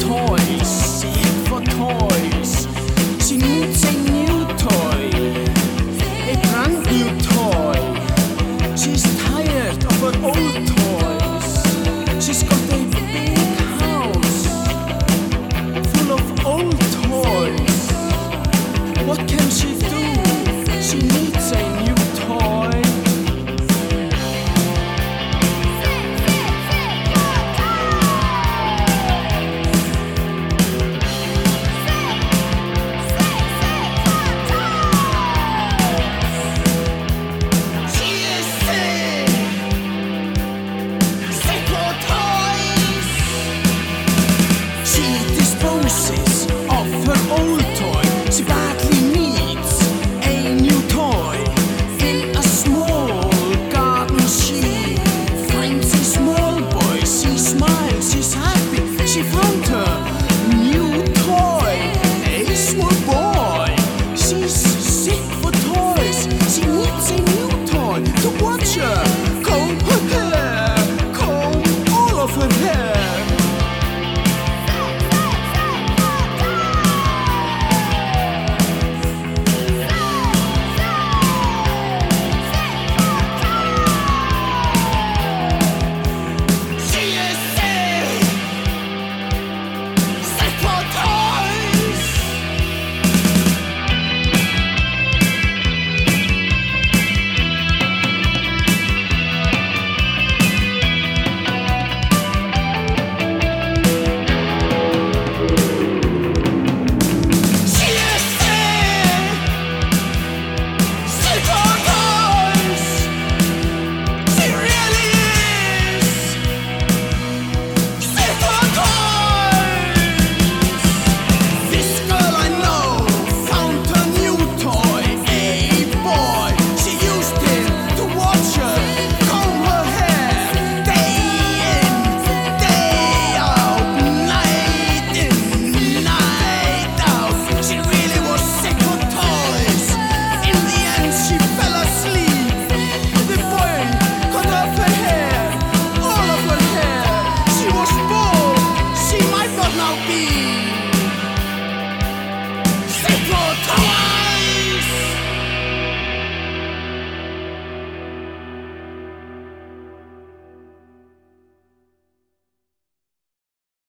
toys, sick for toys. She needs a new toy, a brand new toy. She's tired of her old toys. She's got a big house full of old toys. What can she do? She needs a new toy. Of her old toy, she badly needs a new toy. In a small garden she finds a small boy. She smiles, she's happy, she found her new toy, a small boy. She's sick for toys, she needs a new toy to watch her comb her hair, comb all of her hair. Now be